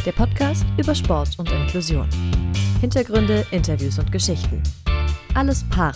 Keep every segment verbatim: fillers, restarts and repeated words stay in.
Der Podcast über Sport und Inklusion. Hintergründe, Interviews und Geschichten. Alles Para.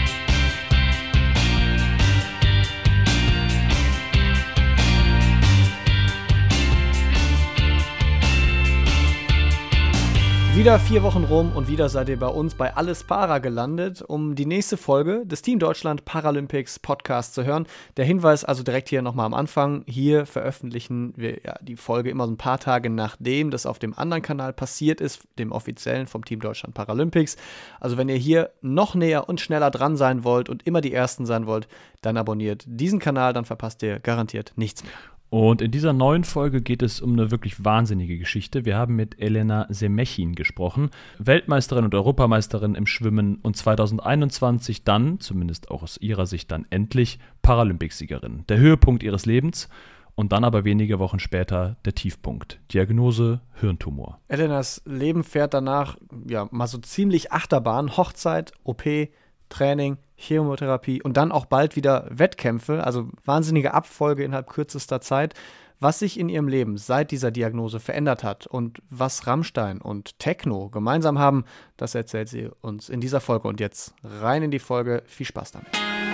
Wieder vier Wochen rum und wieder seid ihr bei uns bei Alles Para gelandet, um die nächste Folge des Team Deutschland Paralympics Podcast zu hören. Der Hinweis also direkt hier nochmal am Anfang. Hier veröffentlichen wir ja die Folge immer so ein paar Tage nachdem das auf dem anderen Kanal passiert ist, dem offiziellen vom Team Deutschland Paralympics. Also wenn ihr hier noch näher und schneller dran sein wollt und immer die Ersten sein wollt, dann abonniert diesen Kanal, dann verpasst ihr garantiert nichts mehr. Und in dieser neuen Folge geht es um eine wirklich wahnsinnige Geschichte. Wir haben mit Elena Semechin gesprochen, Weltmeisterin und Europameisterin im Schwimmen und zweitausendeinundzwanzig dann, zumindest auch aus ihrer Sicht dann endlich, Paralympicsiegerin. Der Höhepunkt ihres Lebens und dann aber wenige Wochen später der Tiefpunkt. Diagnose Hirntumor. Elenas Leben fährt danach ja mal so ziemlich Achterbahn, Hochzeit, O P, Training, Chemotherapie und dann auch bald wieder Wettkämpfe, also wahnsinnige Abfolge innerhalb kürzester Zeit. Was sich in ihrem Leben seit dieser Diagnose verändert hat und was Rammstein und Techno gemeinsam haben, das erzählt sie uns in dieser Folge. Und jetzt rein in die Folge. Viel Spaß damit.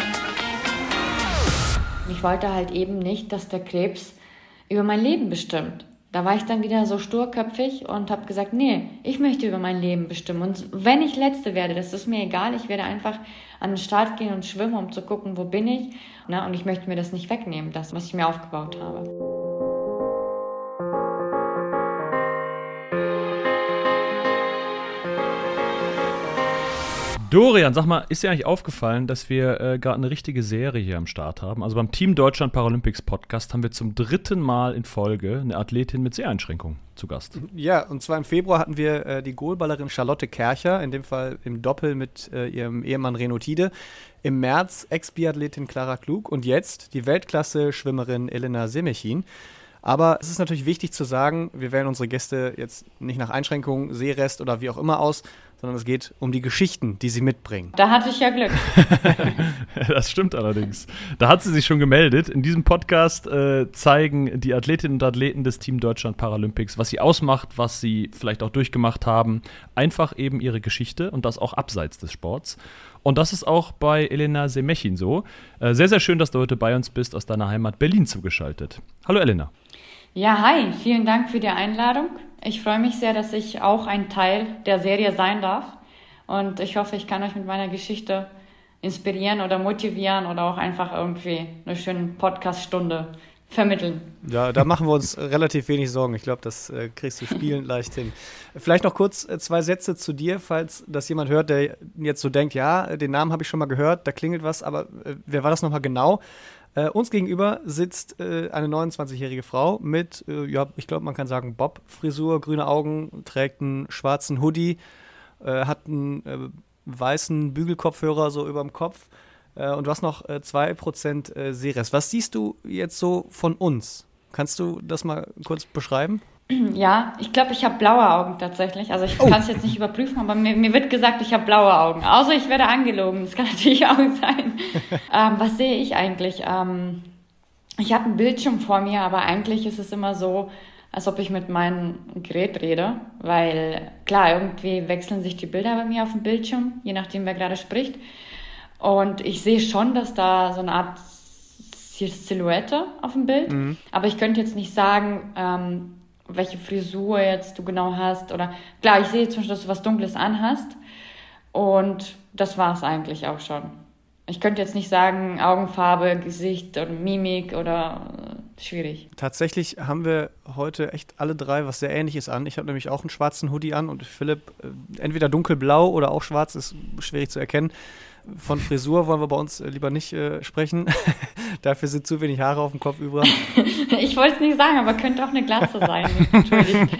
Ich wollte halt eben nicht, dass der Krebs über mein Leben bestimmt. Da war ich dann wieder so sturköpfig und habe gesagt, nee, ich möchte über mein Leben bestimmen. Und wenn ich Letzte werde, das ist mir egal. Ich werde einfach an den Start gehen und schwimmen, um zu gucken, wo bin ich. Na, und ich möchte mir das nicht wegnehmen, das, was ich mir aufgebaut habe. Dorian, sag mal, ist dir eigentlich aufgefallen, dass wir äh, gerade eine richtige Serie hier am Start haben? Also beim Team Deutschland Paralympics Podcast haben wir zum dritten Mal in Folge eine Athletin mit Seheinschränkung zu Gast. Ja, und zwar im Februar hatten wir äh, die Goalballerin Charlotte Kercher, in dem Fall im Doppel mit äh, ihrem Ehemann Reno Tiede. Im März Ex-Biathletin Clara Klug und jetzt die Weltklasse-Schwimmerin Elena Semechin. Aber es ist natürlich wichtig zu sagen, wir wählen unsere Gäste jetzt nicht nach Einschränkungen, Sehrest oder wie auch immer aus, sondern es geht um die Geschichten, die sie mitbringen. Da hatte ich ja Glück. Das stimmt allerdings. Da hat sie sich schon gemeldet. In diesem Podcast äh, zeigen die Athletinnen und Athleten des Team Deutschland Paralympics, was sie ausmacht, was sie vielleicht auch durchgemacht haben. Einfach eben ihre Geschichte und das auch abseits des Sports. Und das ist auch bei Elena Semechin so. Äh, sehr, sehr schön, dass du heute bei uns bist, aus deiner Heimat Berlin zugeschaltet. Hallo Elena. Ja, hi, vielen Dank für die Einladung. Ich freue mich sehr, dass ich auch ein Teil der Serie sein darf. Und ich hoffe, ich kann euch mit meiner Geschichte inspirieren oder motivieren oder auch einfach irgendwie eine schöne Podcast-Stunde vermitteln. Ja, da machen wir uns relativ wenig Sorgen. Ich glaube, das äh, kriegst du spielend leicht hin. Vielleicht noch kurz äh, zwei Sätze zu dir, falls das jemand hört, der jetzt so denkt, ja, den Namen habe ich schon mal gehört, da klingelt was, aber äh, wer war das nochmal genau? Äh, uns gegenüber sitzt äh, eine neunundzwanzigjährige Frau mit, äh, ja, ich glaube, man kann sagen, Bob-Frisur, grüne Augen, trägt einen schwarzen Hoodie, äh, hat einen äh, weißen Bügelkopfhörer so über dem Kopf äh, und du hast noch äh, zwei Prozent äh, Sehrest. Was siehst du jetzt so von uns? Kannst du das mal kurz beschreiben? Ja, ich glaube, ich habe blaue Augen tatsächlich. Also ich oh. kann es jetzt nicht überprüfen, aber mir, mir wird gesagt, ich habe blaue Augen. Außer ich werde angelogen, das kann natürlich auch sein. ähm, was sehe ich eigentlich? Ähm, ich habe einen Bildschirm vor mir, aber eigentlich ist es immer so, als ob ich mit meinem Gerät rede. Weil klar, irgendwie wechseln sich die Bilder bei mir auf dem Bildschirm, je nachdem, wer gerade spricht. Und ich sehe schon, dass da so eine Art Silhouette auf dem Bild. Mhm. Aber ich könnte jetzt nicht sagen, ähm, welche Frisur jetzt du genau hast. Oder klar, ich sehe zum Beispiel, dass du was Dunkles anhast. Und das war es eigentlich auch schon. Ich könnte jetzt nicht sagen, Augenfarbe, Gesicht oder Mimik oder äh, schwierig. Tatsächlich haben wir heute echt alle drei was sehr Ähnliches an. Ich habe nämlich auch einen schwarzen Hoodie an und Philipp äh, entweder dunkelblau oder auch schwarz, ist schwierig zu erkennen. Von Frisur wollen wir bei uns lieber nicht äh, sprechen. Dafür sind zu wenig Haare auf dem Kopf übrig. Ich wollte es nicht sagen, aber könnte auch eine Glatze sein. Entschuldigt.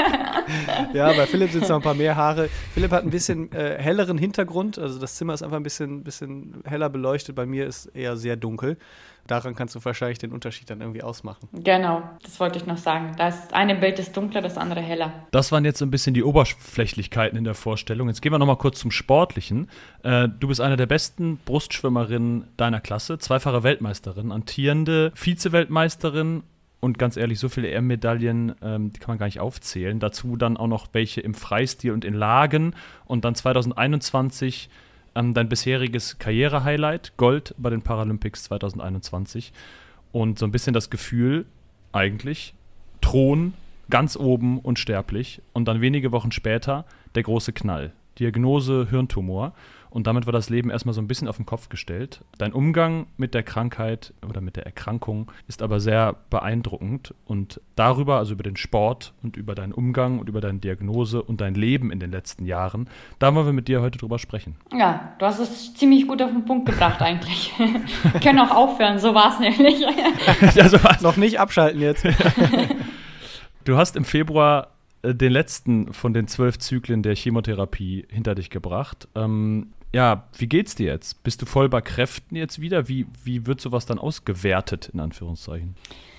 Ja, bei Philipp sind es noch ein paar mehr Haare. Philipp hat ein bisschen äh, helleren Hintergrund. Also das Zimmer ist einfach ein bisschen, bisschen heller beleuchtet. Bei mir ist eher sehr dunkel. Daran kannst du wahrscheinlich den Unterschied dann irgendwie ausmachen. Genau, das wollte ich noch sagen. Das eine Bild ist dunkler, das andere heller. Das waren jetzt so ein bisschen die Oberflächlichkeiten in der Vorstellung. Jetzt gehen wir noch mal kurz zum Sportlichen. Äh, du bist eine der besten Brustschwimmerinnen deiner Klasse, zweifache Weltmeisterin, amtierende Vize-Weltmeisterin Und ganz ehrlich, so viele E M-Medaillen, ähm, die kann man gar nicht aufzählen. Dazu dann auch noch welche im Freistil und in Lagen. Und dann zwanzig einundzwanzig ähm, dein bisheriges Karriere-Highlight, Gold bei den Paralympics zwanzig einundzwanzig. Und so ein bisschen das Gefühl, eigentlich, Thron, ganz oben, unsterblich. Und dann wenige Wochen später der große Knall. Diagnose Hirntumor. Und damit war das Leben erstmal so ein bisschen auf den Kopf gestellt. Dein Umgang mit der Krankheit oder mit der Erkrankung ist aber sehr beeindruckend. Und darüber, also über den Sport und über deinen Umgang und über deine Diagnose und dein Leben in den letzten Jahren, da wollen wir mit dir heute drüber sprechen. Ja, du hast es ziemlich gut auf den Punkt gebracht eigentlich. Wir können auch aufhören, so war es nämlich. Ja, so war's. Noch nicht abschalten jetzt. Du hast im Februar den letzten von den zwölf Zyklen der Chemotherapie hinter dich gebracht. Ähm, ja, wie geht's dir jetzt? Bist du voll bei Kräften jetzt wieder? Wie, wie wird sowas dann ausgewertet, in Anführungszeichen?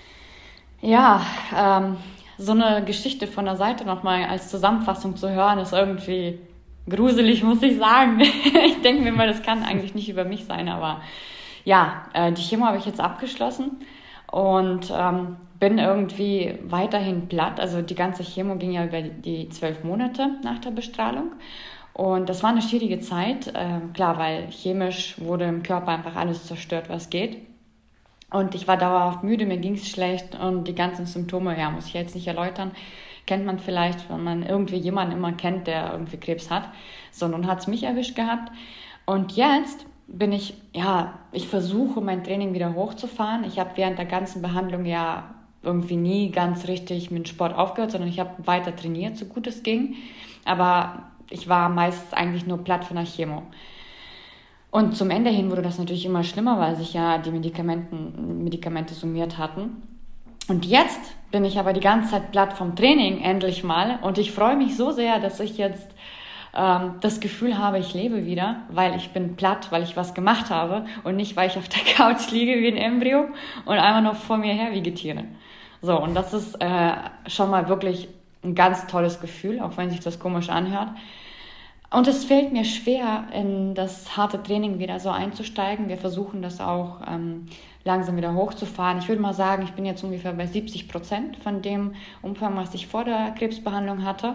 Ja, ähm, so eine Geschichte von der Seite nochmal als Zusammenfassung zu hören, ist irgendwie gruselig, muss ich sagen. Ich denke mir mal, das kann eigentlich nicht über mich sein, aber ja, äh, die Chemo habe ich jetzt abgeschlossen und ähm, bin irgendwie weiterhin platt. Also die ganze Chemo ging ja über die zwölf Monate nach der Bestrahlung. Und das war eine schwierige Zeit. Äh, klar, weil chemisch wurde im Körper einfach alles zerstört, was geht. Und ich war dauerhaft müde, mir ging es schlecht. Und die ganzen Symptome, ja, muss ich jetzt nicht erläutern, kennt man vielleicht, wenn man irgendwie jemanden immer kennt, der irgendwie Krebs hat. So, nun hat es mich erwischt gehabt. Und jetzt bin ich, ja, ich versuche, mein Training wieder hochzufahren. Ich habe während der ganzen Behandlung ja irgendwie nie ganz richtig mit Sport aufgehört, sondern ich habe weiter trainiert, so gut es ging. Aber ich war meist eigentlich nur platt von der Chemo. Und zum Ende hin wurde das natürlich immer schlimmer, weil sich ja die Medikamenten, Medikamente summiert hatten. Und jetzt bin ich aber die ganze Zeit platt vom Training, endlich mal. Und ich freue mich so sehr, dass ich jetzt ähm, das Gefühl habe, ich lebe wieder, weil ich bin platt, weil ich was gemacht habe und nicht, weil ich auf der Couch liege wie ein Embryo und einfach noch vor mir her vegetiere. So, und das ist äh, schon mal wirklich ein ganz tolles Gefühl, auch wenn sich das komisch anhört. Und es fällt mir schwer, in das harte Training wieder so einzusteigen. Wir versuchen das auch ähm, langsam wieder hochzufahren. Ich würde mal sagen, ich bin jetzt ungefähr bei siebzig Prozent von dem Umfang, was ich vor der Krebsbehandlung hatte.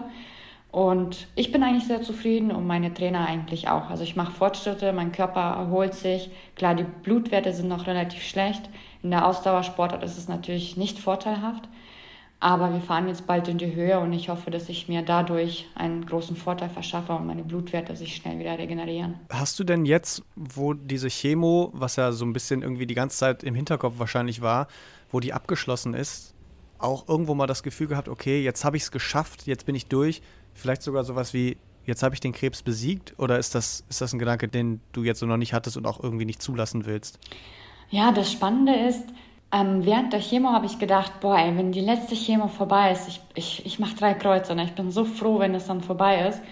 Und ich bin eigentlich sehr zufrieden und meine Trainer eigentlich auch. Also ich mache Fortschritte, mein Körper erholt sich. Klar, die Blutwerte sind noch relativ schlecht. In der Ausdauersportart ist es natürlich nicht vorteilhaft. Aber wir fahren jetzt bald in die Höhe und ich hoffe, dass ich mir dadurch einen großen Vorteil verschaffe und meine Blutwerte sich schnell wieder regenerieren. Hast du denn jetzt, wo diese Chemo, was ja so ein bisschen irgendwie die ganze Zeit im Hinterkopf wahrscheinlich war, wo die abgeschlossen ist, auch irgendwo mal das Gefühl gehabt, okay, jetzt habe ich es geschafft, jetzt bin ich durch, vielleicht sogar sowas wie, jetzt habe ich den Krebs besiegt? Oder ist das, ist das ein Gedanke, den du jetzt so noch nicht hattest und auch irgendwie nicht zulassen willst? Ja, das Spannende ist, Ähm, während der Chemo habe ich gedacht, boah, ey, wenn die letzte Chemo vorbei ist, ich, ich, ich mache drei Kreuze, ne? Ich bin so froh, wenn es dann vorbei ist.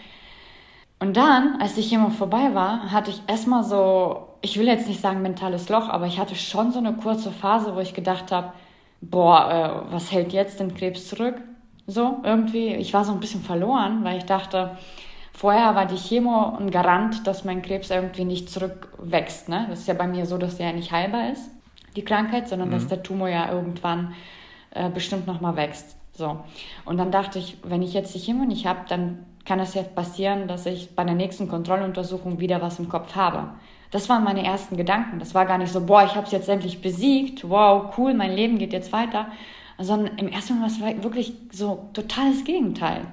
Und dann, als die Chemo vorbei war, hatte ich erstmal so, ich will jetzt nicht sagen mentales Loch, aber ich hatte schon so eine kurze Phase, wo ich gedacht habe, boah, äh, was hält jetzt den Krebs zurück? So, irgendwie, ich war so ein bisschen verloren, weil ich dachte, vorher war die Chemo ein Garant, dass mein Krebs irgendwie nicht zurückwächst, ne? Das ist ja bei mir so, dass der ja nicht heilbar ist, die Krankheit, sondern mhm. dass der Tumor ja irgendwann äh, bestimmt nochmal wächst. So. Und dann dachte ich, wenn ich jetzt die Chemo nicht habe, dann kann es ja passieren, dass ich bei der nächsten Kontrolluntersuchung wieder was im Kopf habe. Das waren meine ersten Gedanken. Das war gar nicht so, boah, ich habe es jetzt endlich besiegt, wow, cool, mein Leben geht jetzt weiter. Sondern im ersten Moment war es wirklich so totales Gegenteil.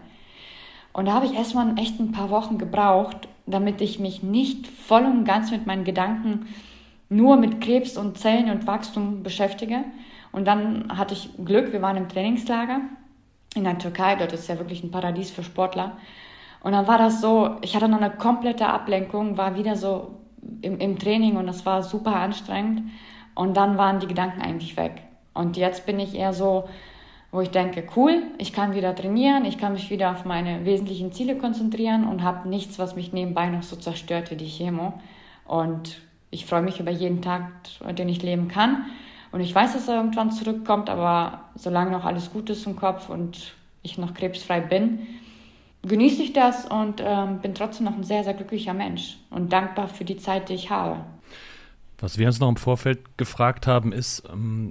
Und da habe ich erstmal echt ein paar Wochen gebraucht, damit ich mich nicht voll und ganz mit meinen Gedanken nur mit Krebs und Zellen und Wachstum beschäftige. Und dann hatte ich Glück, wir waren im Trainingslager in der Türkei, dort ist ja wirklich ein Paradies für Sportler. Und dann war das so, ich hatte noch eine komplette Ablenkung, war wieder so im, im Training und das war super anstrengend. Und dann waren die Gedanken eigentlich weg. Und jetzt bin ich eher so, wo ich denke, cool, ich kann wieder trainieren, ich kann mich wieder auf meine wesentlichen Ziele konzentrieren und habe nichts, was mich nebenbei noch so zerstört wie die Chemo. Und ich freue mich über jeden Tag, den ich leben kann. Und ich weiß, dass er irgendwann zurückkommt, aber solange noch alles gut ist im Kopf und ich noch krebsfrei bin, genieße ich das und ähm, bin trotzdem noch ein sehr, sehr glücklicher Mensch und dankbar für die Zeit, die ich habe. Was wir uns noch im Vorfeld gefragt haben, ist, ähm,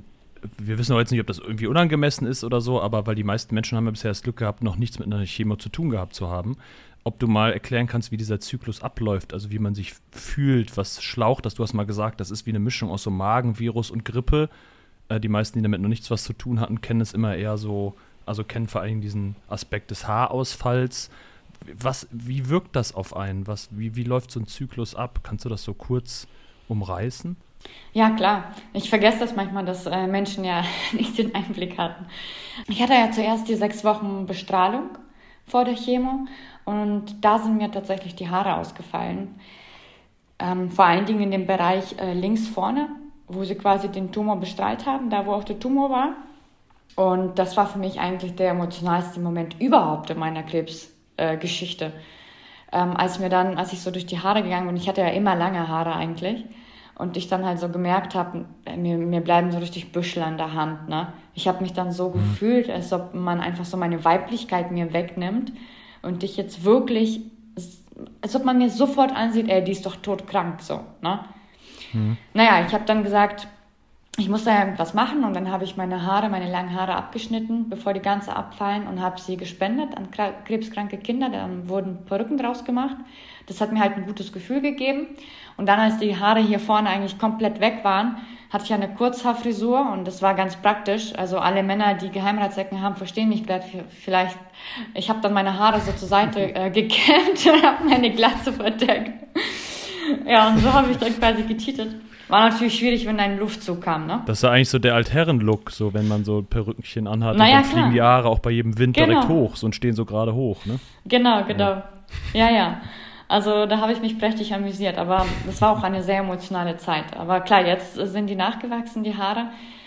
wir wissen auch jetzt nicht, ob das irgendwie unangemessen ist oder so, aber weil die meisten Menschen haben ja bisher das Glück gehabt, noch nichts mit einer Chemo zu tun gehabt zu haben, ob du mal erklären kannst, wie dieser Zyklus abläuft, also wie man sich fühlt, was schlaucht das. Du hast mal gesagt, das ist wie eine Mischung aus so Magenvirus und Grippe. Äh, die meisten, die damit noch nichts was zu tun hatten, kennen es immer eher so, also kennen vor allem diesen Aspekt des Haarausfalls. Was, wie wirkt das auf einen? Was, wie, wie läuft so ein Zyklus ab? Kannst du das so kurz umreißen? Ja, klar. Ich vergesse das manchmal, dass äh, Menschen ja nicht den Einblick hatten. Ich hatte ja zuerst die sechs Wochen Bestrahlung vor der Chemo und da sind mir tatsächlich die Haare ausgefallen. Ähm, vor allen Dingen in dem Bereich äh, links vorne, wo sie quasi den Tumor bestrahlt haben, da wo auch der Tumor war. Und das war für mich eigentlich der emotionalste Moment überhaupt in meiner Krebsgeschichte. Äh, ähm, als mir dann, als ich so durch die Haare gegangen bin, ich hatte ja immer lange Haare eigentlich, und ich dann halt so gemerkt habe, mir, mir bleiben so richtig Büschel an der Hand. Ne? Ich habe mich dann so mhm. gefühlt, als ob man einfach so meine Weiblichkeit mir wegnimmt und ich jetzt wirklich, als ob man mir sofort ansieht, ey, die ist doch todkrank. So, ne? Mhm. Naja, ich habe dann gesagt, ich muss da irgendwas machen und dann habe ich meine Haare, meine langen Haare abgeschnitten, bevor die ganze abfallen und habe sie gespendet an krebskranke Kinder. Dann wurden Perücken draus gemacht. Das hat mir halt ein gutes Gefühl gegeben. Und dann, als die Haare hier vorne eigentlich komplett weg waren, hatte ich eine Kurzhaarfrisur und das war ganz praktisch. Also alle Männer, die Geheimratsecken haben, verstehen mich gleich vielleicht. Ich habe dann meine Haare so zur Seite äh, gekämmt und habe meine Glatze verdeckt. Ja, und so habe ich dann quasi getitelt. War natürlich schwierig, wenn da ein Luftzug kam, ne? Das ist ja eigentlich so der Altherren-Look, so wenn man so ein Perückchen anhat naja, und dann fliegen die Haare auch bei jedem Wind genau. direkt hoch so und stehen so gerade hoch, ne? Genau, genau. Ja, ja. ja. Also da habe ich mich prächtig amüsiert, aber das war auch eine sehr emotionale Zeit. Aber klar, jetzt sind die nachgewachsen, die Haare.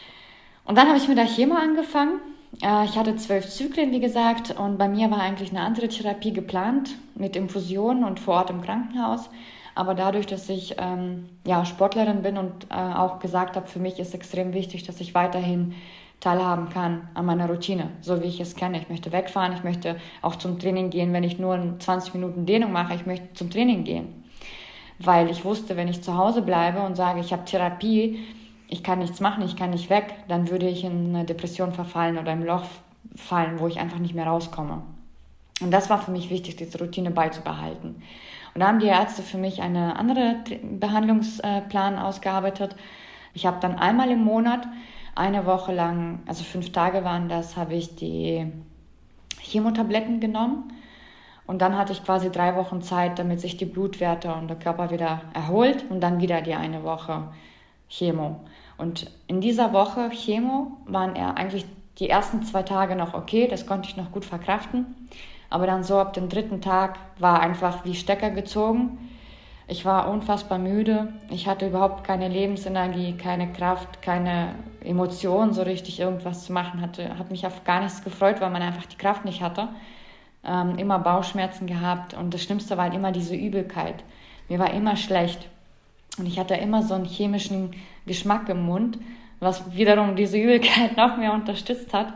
Und dann habe ich mit der Chemo angefangen. Ich hatte zwölf Zyklen, wie gesagt, und bei mir war eigentlich eine andere Therapie geplant mit Infusionen und vor Ort im Krankenhaus. Aber dadurch, dass ich ähm, ja, Sportlerin bin und äh, auch gesagt habe, für mich ist extrem wichtig, dass ich weiterhin teilhaben kann an meiner Routine, so wie ich es kenne. Ich möchte wegfahren, ich möchte auch zum Training gehen, wenn ich nur zwanzig Minuten Dehnung mache, ich möchte zum Training gehen. Weil ich wusste, wenn ich zu Hause bleibe und sage, ich habe Therapie, ich kann nichts machen, ich kann nicht weg, dann würde ich in eine Depression verfallen oder im Loch fallen, wo ich einfach nicht mehr rauskomme. Und das war für mich wichtig, diese Routine beizubehalten. Und da haben die Ärzte für mich einen anderen Behandlungsplan ausgearbeitet. Ich habe dann einmal im Monat, eine Woche lang, also fünf Tage waren das, habe ich die Chemotabletten genommen. Und dann hatte ich quasi drei Wochen Zeit, damit sich die Blutwerte und der Körper wieder erholt und dann wieder die eine Woche Chemo. Und in dieser Woche Chemo waren er eigentlich die ersten zwei Tage noch okay, das konnte ich noch gut verkraften. Aber dann so ab dem dritten Tag war einfach wie Stecker gezogen. Ich war unfassbar müde. Ich hatte überhaupt keine Lebensenergie, keine Kraft, keine Emotion, so richtig irgendwas zu machen. Hatte, habe mich auf gar nichts gefreut, weil man einfach die Kraft nicht hatte. Ähm, immer Bauchschmerzen gehabt und das Schlimmste war halt immer diese Übelkeit. Mir war immer schlecht und ich hatte immer so einen chemischen Geschmack im Mund, was wiederum diese Übelkeit noch mehr unterstützt hat.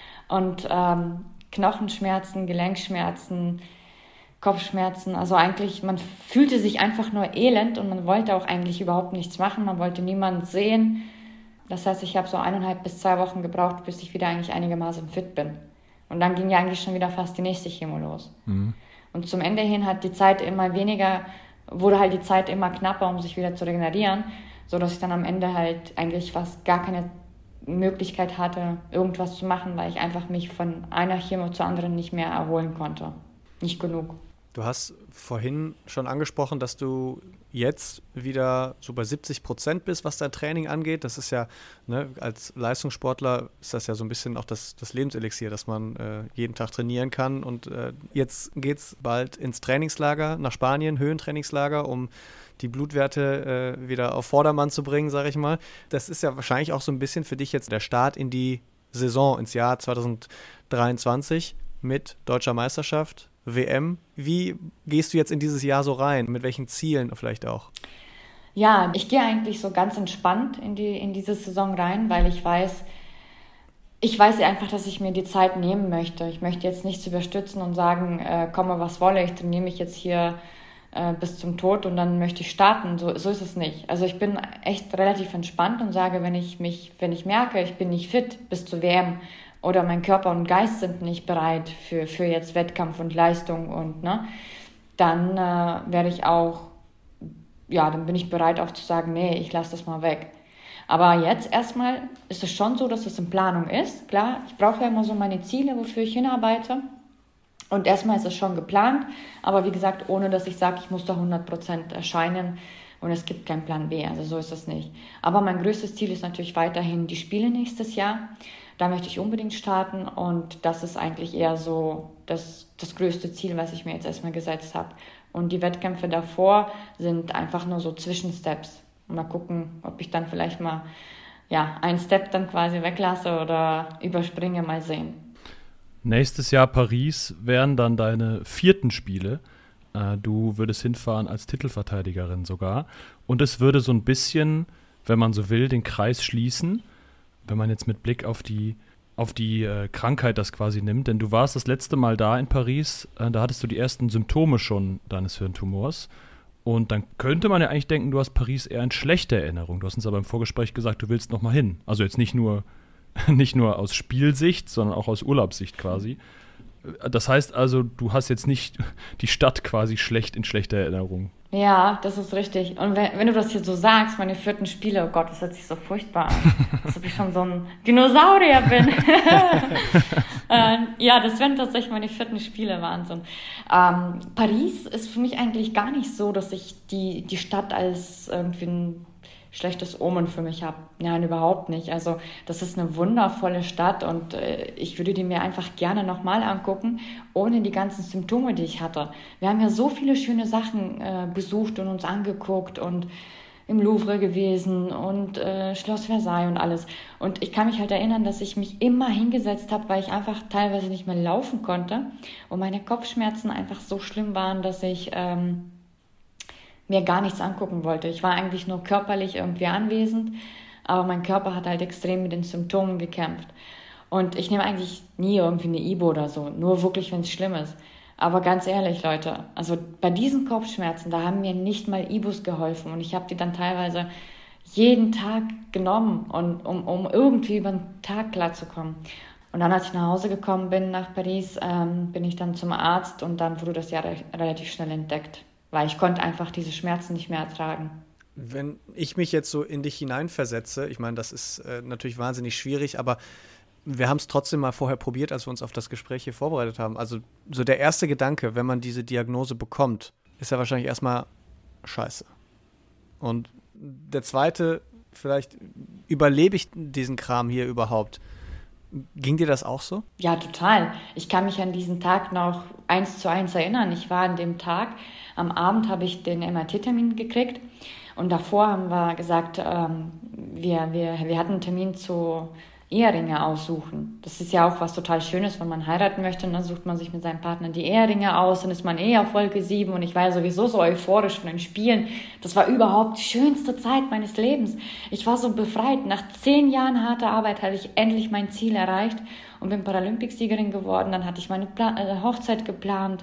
Und ähm, Knochenschmerzen, Gelenkschmerzen, Kopfschmerzen, also eigentlich, man fühlte sich einfach nur elend und man wollte auch eigentlich überhaupt nichts machen, man wollte niemanden sehen. Das heißt, ich habe so eineinhalb bis zwei Wochen gebraucht, bis ich wieder eigentlich einigermaßen fit bin. Und dann ging ja eigentlich schon wieder fast die nächste Chemo los. Mhm. Und zum Ende hin hat die Zeit immer weniger, wurde halt die Zeit immer knapper, um sich wieder zu regenerieren, sodass ich dann am Ende halt eigentlich fast gar keine Möglichkeit hatte, irgendwas zu machen, weil ich einfach mich von einer Chemo zur anderen nicht mehr erholen konnte. Nicht genug. Du hast vorhin schon angesprochen, dass du jetzt wieder so bei siebzig Prozent bist, was dein Training angeht. Das ist ja, ne, als Leistungssportler ist das ja so ein bisschen auch das, das Lebenselixier, dass man äh, jeden Tag trainieren kann. Und äh, jetzt geht es bald ins Trainingslager nach Spanien, Höhentrainingslager, um die Blutwerte äh, wieder auf Vordermann zu bringen, sage ich mal. Das ist ja wahrscheinlich auch so ein bisschen für dich jetzt der Start in die Saison, ins Jahr zwanzig dreiundzwanzig mit Deutscher Meisterschaft, W M. Wie gehst du jetzt in dieses Jahr so rein? Mit welchen Zielen vielleicht auch? Ja, ich gehe eigentlich so ganz entspannt in die in diese Saison rein, weil ich weiß, ich weiß einfach, dass ich mir die Zeit nehmen möchte. Ich möchte jetzt nichts überstürzen und sagen, äh, komme was wolle, ich trainiere mich jetzt hier äh, bis zum Tod und dann möchte ich starten. So, so ist es nicht. Also ich bin echt relativ entspannt und sage, wenn ich mich, wenn ich merke, ich bin nicht fit bis zur W M oder mein Körper und Geist sind nicht bereit für, für jetzt Wettkampf und Leistung und ne, dann äh, werde ich auch, ja, dann bin ich bereit auch zu sagen, nee, ich lasse das mal weg. Aber jetzt erstmal ist es schon so, dass es in Planung ist. Klar, ich brauche ja immer so meine Ziele, wofür ich hinarbeite. Und erstmal ist es schon geplant. Aber wie gesagt, ohne dass ich sage, ich muss da hundert Prozent erscheinen und es gibt keinen Plan B. Also so ist es nicht. Aber mein größtes Ziel ist natürlich weiterhin die Spiele nächstes Jahr. Da möchte ich unbedingt starten und das ist eigentlich eher so das, das größte Ziel, was ich mir jetzt erstmal gesetzt habe. Und die Wettkämpfe davor sind einfach nur so Zwischensteps. Mal gucken, ob ich dann vielleicht mal ja, einen Step dann quasi weglasse oder überspringe, mal sehen. Nächstes Jahr Paris wären dann deine vierten Spiele. Äh, du würdest hinfahren als Titelverteidigerin sogar. Und es würde so ein bisschen, wenn man so will, den Kreis schließen, wenn man jetzt mit Blick auf die, auf die äh, Krankheit das quasi nimmt. Denn du warst das letzte Mal da in Paris, äh, da hattest du die ersten Symptome schon deines Hirntumors. Und dann könnte man ja eigentlich denken, du hast Paris eher in schlechter Erinnerung. Du hast uns aber im Vorgespräch gesagt, du willst noch mal hin. Also jetzt nicht nur, nicht nur aus Spielsicht, sondern auch aus Urlaubssicht quasi. Das heißt also, du hast jetzt nicht die Stadt quasi schlecht in schlechter Erinnerung. Ja, das ist richtig. Und wenn, wenn du das hier so sagst, meine vierten Spiele, oh Gott, das hört sich so furchtbar an. Als ob ich schon so ein Dinosaurier bin. äh, ja, das wären tatsächlich meine vierten Spiele, Wahnsinn. Ähm, Paris ist für mich eigentlich gar nicht so, dass ich die, die Stadt als irgendwie ein schlechtes Omen für mich habe. Nein, überhaupt nicht. Also das ist eine wundervolle Stadt und äh, ich würde die mir einfach gerne nochmal angucken, ohne die ganzen Symptome, die ich hatte. Wir haben ja so viele schöne Sachen äh, besucht und uns angeguckt und im Louvre gewesen und äh, Schloss Versailles und alles. Und ich kann mich halt erinnern, dass ich mich immer hingesetzt habe, weil ich einfach teilweise nicht mehr laufen konnte und meine Kopfschmerzen einfach so schlimm waren, dass ich ähm, mir gar nichts angucken wollte. Ich war eigentlich nur körperlich irgendwie anwesend, aber mein Körper hat halt extrem mit den Symptomen gekämpft. Und ich nehme eigentlich nie irgendwie eine Ibo oder so, nur wirklich, wenn es schlimm ist. Aber ganz ehrlich, Leute, also bei diesen Kopfschmerzen, da haben mir nicht mal Ibos geholfen und ich habe die dann teilweise jeden Tag genommen, und, um, um irgendwie über den Tag klarzukommen. Und dann, als ich nach Hause gekommen bin nach Paris, ähm, bin ich dann zum Arzt und dann wurde das ja re- relativ schnell entdeckt. Weil ich konnte einfach diese Schmerzen nicht mehr ertragen. Wenn ich mich jetzt so in dich hineinversetze, ich meine, das ist äh, natürlich wahnsinnig schwierig, aber wir haben es trotzdem mal vorher probiert, als wir uns auf das Gespräch hier vorbereitet haben. Also so der erste Gedanke, wenn man diese Diagnose bekommt, ist ja wahrscheinlich erstmal scheiße. Und der zweite, vielleicht überlebe ich diesen Kram hier überhaupt. Ging dir das auch so? Ja, total. Ich kann mich an diesen Tag noch eins zu eins erinnern. Ich war an dem Tag, am Abend habe ich den M R T-Termin gekriegt und davor haben wir gesagt, ähm, wir, wir, wir hatten einen Termin zu Eheringe aussuchen. Das ist ja auch was total Schönes, wenn man heiraten möchte, dann sucht man sich mit seinem Partner die Eheringe aus, dann ist man eh auf Wolke sieben und ich war ja sowieso so euphorisch von den Spielen. Das war überhaupt die schönste Zeit meines Lebens. Ich war so befreit. Nach zehn Jahren harter Arbeit hatte ich endlich mein Ziel erreicht und bin Paralympicsiegerin geworden. Dann hatte ich meine Pla- äh, Hochzeit geplant.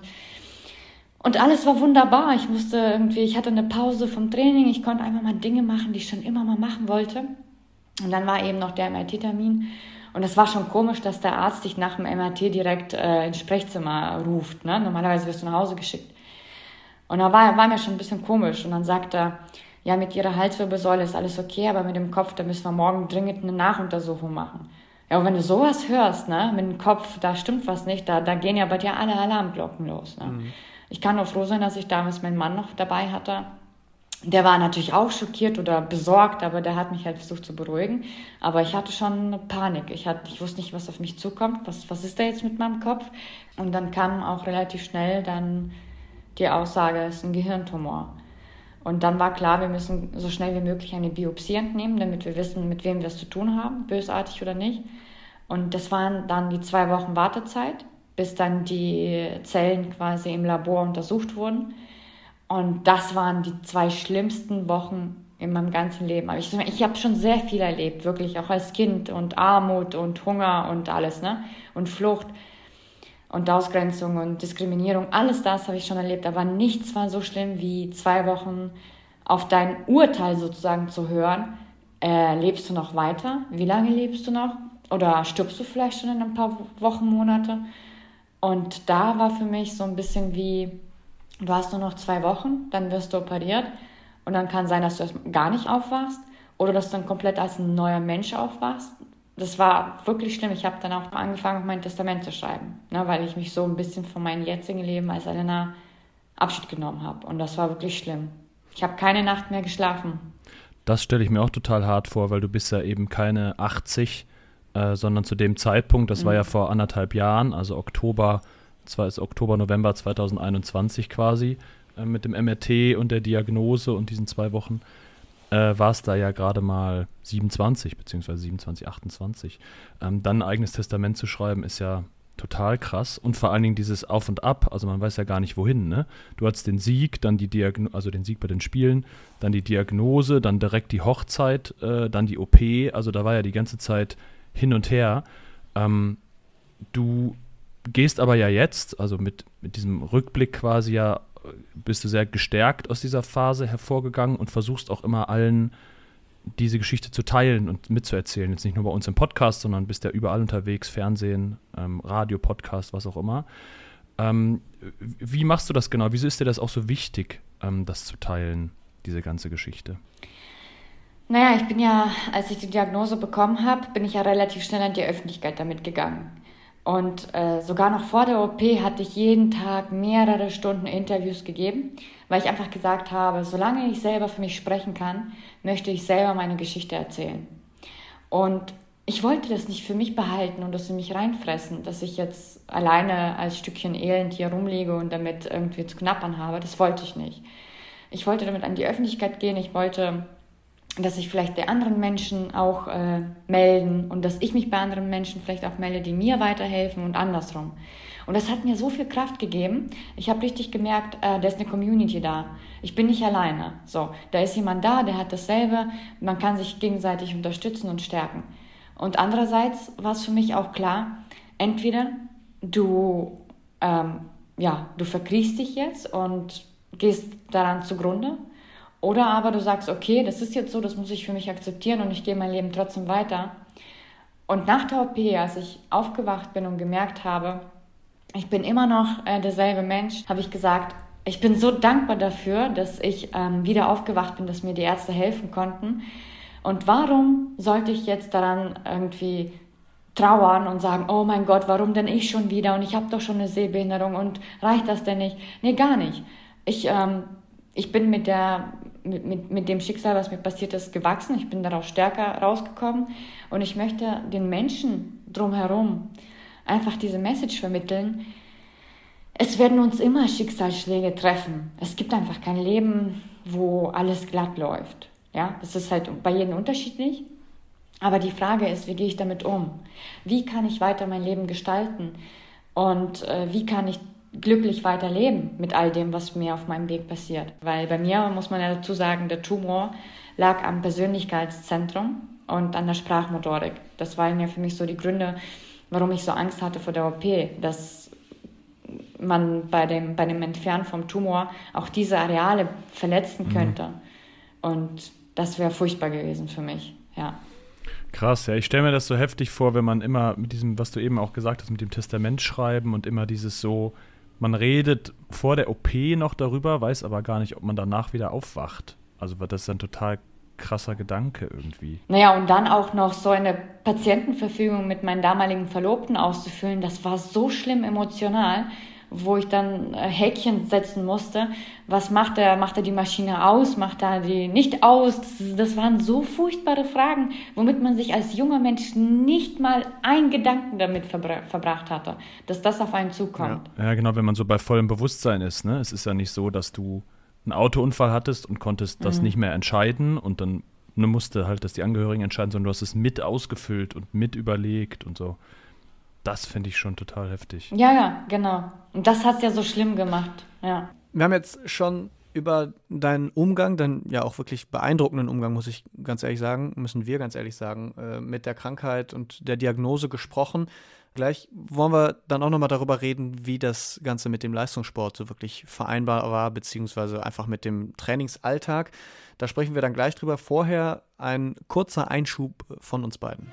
Und alles war wunderbar. Ich musste irgendwie, ich hatte eine Pause vom Training, ich konnte einfach mal Dinge machen, die ich schon immer mal machen wollte. Und dann war eben noch der M R T-Termin. Und es war schon komisch, dass der Arzt dich nach dem M R T direkt äh, ins Sprechzimmer ruft. Ne? Normalerweise wirst du nach Hause geschickt. Und da war, war mir schon ein bisschen komisch. Und dann sagt er, ja, mit ihrer Halswirbelsäule ist alles okay, aber mit dem Kopf, da müssen wir morgen dringend eine Nachuntersuchung machen. Ja, und wenn du sowas hörst, ne, mit dem Kopf, da stimmt was nicht, da, da gehen ja bei dir alle Alarmglocken los. Ne? Mhm. Ich kann nur froh sein, dass ich damals meinen Mann noch dabei hatte. Der war natürlich auch schockiert oder besorgt, aber der hat mich halt versucht zu beruhigen. Aber ich hatte schon Panik. Ich, hatte, ich wusste nicht, was auf mich zukommt. Was, was ist da jetzt mit meinem Kopf? Und dann kam auch relativ schnell dann die Aussage, es ist ein Gehirntumor. Und dann war klar, wir müssen so schnell wie möglich eine Biopsie entnehmen, damit wir wissen, mit wem wir es zu tun haben, bösartig oder nicht. Und das waren dann die zwei Wochen Wartezeit, bis dann die Zellen quasi im Labor untersucht wurden. Und das waren die zwei schlimmsten Wochen in meinem ganzen Leben. Aber ich, ich habe schon sehr viel erlebt, wirklich, auch als Kind und Armut und Hunger und alles, ne? Und Flucht. und Ausgrenzung und Diskriminierung, alles das habe ich schon erlebt, aber nichts war so schlimm wie zwei Wochen auf dein Urteil sozusagen zu hören. Äh, lebst du noch weiter? Wie lange lebst du noch? Oder stirbst du vielleicht schon in ein paar Wochen, Monate? Und da war für mich so ein bisschen wie, du hast nur noch zwei Wochen, dann wirst du operiert und dann kann sein, dass du erst gar nicht aufwachst oder dass du dann komplett als ein neuer Mensch aufwachst. Das war wirklich schlimm. Ich habe dann auch angefangen, mein Testament zu schreiben, ne, weil ich mich so ein bisschen von meinem jetzigen Leben als Elena Abschied genommen habe. Und das war wirklich schlimm. Ich habe keine Nacht mehr geschlafen. Das stelle ich mir auch total hart vor, weil du bist ja eben keine achtzig, äh, sondern zu dem Zeitpunkt, das mhm. war ja vor anderthalb Jahren, also Oktober, zwar ist Oktober, November zweitausendeinundzwanzig quasi, äh, mit dem M R T und der Diagnose und diesen zwei Wochen, äh, war es da ja gerade mal siebenundzwanzig, beziehungsweise siebenundzwanzig, achtundzwanzig. Ähm, dann ein eigenes Testament zu schreiben, ist ja total krass. Und vor allen Dingen dieses Auf und Ab, also man weiß ja gar nicht wohin, ne? Du hattest den Sieg, dann die Diagnose, also den Sieg bei den Spielen, dann die Diagnose, dann direkt die Hochzeit, äh, dann die O P, also da war ja die ganze Zeit hin und her. Ähm, du gehst aber ja jetzt, also mit, mit diesem Rückblick quasi ja, bist du sehr gestärkt aus dieser Phase hervorgegangen und versuchst auch immer allen diese Geschichte zu teilen und mitzuerzählen. Jetzt nicht nur bei uns im Podcast, sondern bist ja überall unterwegs, Fernsehen, ähm, Radio, Podcast, was auch immer. Ähm, wie machst du das genau? Wieso ist dir das auch so wichtig, ähm, das zu teilen, diese ganze Geschichte? Naja, ich bin ja, als ich die Diagnose bekommen habe, bin ich ja relativ schnell an die Öffentlichkeit damit gegangen. Und äh, sogar noch vor der O P hatte ich jeden Tag mehrere Stunden Interviews gegeben, weil ich einfach gesagt habe, solange ich selber für mich sprechen kann, möchte ich selber meine Geschichte erzählen. Und ich wollte das nicht für mich behalten und das in mich reinfressen, dass ich jetzt alleine als Stückchen Elend hier rumliege und damit irgendwie zu knappern habe. Das wollte ich nicht. Ich wollte damit an die Öffentlichkeit gehen. Ich wollte, dass sich vielleicht die anderen Menschen auch äh, melden und dass ich mich bei anderen Menschen vielleicht auch melde, die mir weiterhelfen und andersrum. Und das hat mir so viel Kraft gegeben. Ich habe richtig gemerkt, äh, da ist eine Community da. Ich bin nicht alleine. So, da ist jemand da, der hat dasselbe. Man kann sich gegenseitig unterstützen und stärken. Und andererseits war es für mich auch klar, entweder du, ähm, ja, du verkriechst dich jetzt und gehst daran zugrunde, oder aber du sagst, okay, das ist jetzt so, das muss ich für mich akzeptieren und ich gehe mein Leben trotzdem weiter. Und nach der O P, als ich aufgewacht bin und gemerkt habe, ich bin immer noch äh, derselbe Mensch, habe ich gesagt, ich bin so dankbar dafür, dass ich ähm, wieder aufgewacht bin, dass mir die Ärzte helfen konnten. Und warum sollte ich jetzt daran irgendwie trauern und sagen, oh mein Gott, warum denn ich schon wieder und ich habe doch schon eine Sehbehinderung und reicht das denn nicht? Nee, gar nicht. Ich, ähm, ich bin mit, der, mit, mit, mit dem Schicksal, was mir passiert ist, gewachsen. Ich bin daraus stärker rausgekommen und ich möchte den Menschen drumherum einfach diese Message vermitteln. Es werden uns immer Schicksalsschläge treffen. Es gibt einfach kein Leben, wo alles glatt läuft. Ja, das ist halt bei jedem unterschiedlich. Aber die Frage ist, wie gehe ich damit um? Wie kann ich weiter mein Leben gestalten? Und äh, wie kann ich glücklich weiterleben mit all dem, was mir auf meinem Weg passiert? Weil bei mir, muss man ja dazu sagen, der Tumor lag am Persönlichkeitszentrum und an der Sprachmotorik. Das waren ja für mich so die Gründe, warum ich so Angst hatte vor der O P, dass man bei dem, bei dem Entfernen vom Tumor auch diese Areale verletzen könnte. Mhm. Und das wäre furchtbar gewesen für mich, ja. Krass, ja, ich stelle mir das so heftig vor, wenn man immer mit diesem, was du eben auch gesagt hast, mit dem Testament schreiben und immer dieses so, man redet vor der O P noch darüber, weiß aber gar nicht, ob man danach wieder aufwacht. Also das ist ein total krasser Gedanke irgendwie. Naja, und dann auch noch so eine Patientenverfügung mit meinem damaligen Verlobten auszufüllen, das war so schlimm emotional, wo ich dann Häkchen setzen musste. Was macht er? Macht er die Maschine aus? Macht er die nicht aus? Das, das waren so furchtbare Fragen, womit man sich als junger Mensch nicht mal einen Gedanken damit verbra- verbracht hatte, dass das auf einen zukommt. Ja. ja, genau, wenn man so bei vollem Bewusstsein ist. Ne? Es ist ja nicht so, dass du einen Autounfall hattest und konntest das mhm. nicht mehr entscheiden und dann ne, musste halt das die Angehörigen entscheiden, sondern du hast es mit ausgefüllt und mit überlegt und so. Das finde ich schon total heftig. Ja, ja, genau. Und das hat es ja so schlimm gemacht, ja. Wir haben jetzt schon über deinen Umgang, deinen ja auch wirklich beeindruckenden Umgang, muss ich ganz ehrlich sagen, müssen wir ganz ehrlich sagen, äh, mit der Krankheit und der Diagnose gesprochen. Gleich wollen wir dann auch nochmal darüber reden, wie das Ganze mit dem Leistungssport so wirklich vereinbar war, beziehungsweise einfach mit dem Trainingsalltag. Da sprechen wir dann gleich drüber. Vorher ein kurzer Einschub von uns beiden.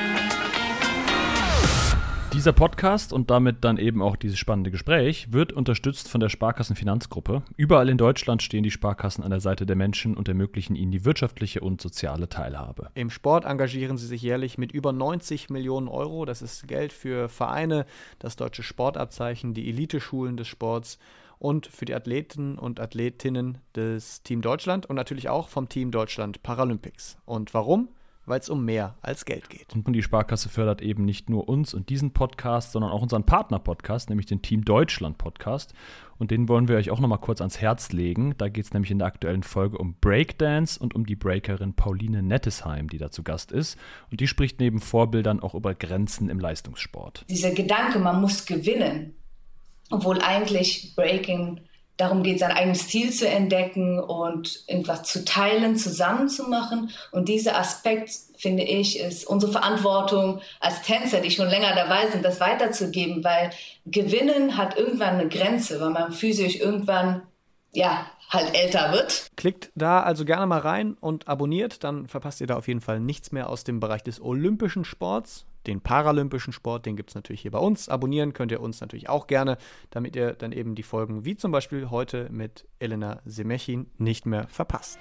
Dieser Podcast und damit dann eben auch dieses spannende Gespräch wird unterstützt von der Sparkassenfinanzgruppe. Überall in Deutschland stehen die Sparkassen an der Seite der Menschen und ermöglichen ihnen die wirtschaftliche und soziale Teilhabe. Im Sport engagieren sie sich jährlich mit über neunzig Millionen Euro. Das ist Geld für Vereine, das deutsche Sportabzeichen, die Eliteschulen des Sports und für die Athleten und Athletinnen des Team Deutschland und natürlich auch vom Team Deutschland Paralympics. Und warum? Weil es um mehr als Geld geht. Und die Sparkasse fördert eben nicht nur uns und diesen Podcast, sondern auch unseren Partner-Podcast, nämlich den Team Deutschland-Podcast. Und den wollen wir euch auch nochmal kurz ans Herz legen. Da geht es nämlich in der aktuellen Folge um Breakdance und um die Breakerin Pauline Nettesheim, die da zu Gast ist. Und die spricht neben Vorbildern auch über Grenzen im Leistungssport. Dieser Gedanke, man muss gewinnen, obwohl eigentlich Breaking darum geht, sein eigenes Stil zu entdecken und irgendwas zu teilen, zusammen zu machen. Und dieser Aspekt, finde ich, ist unsere Verantwortung als Tänzer, die schon länger dabei sind, das weiterzugeben, weil Gewinnen hat irgendwann eine Grenze, weil man physisch irgendwann, ja, halt älter wird. Klickt da also gerne mal rein und abonniert, dann verpasst ihr da auf jeden Fall nichts mehr aus dem Bereich des olympischen Sports. Den paralympischen Sport, den gibt es natürlich hier bei uns. Abonnieren könnt ihr uns natürlich auch gerne, damit ihr dann eben die Folgen, wie zum Beispiel heute mit Elena Semechin, nicht mehr verpasst.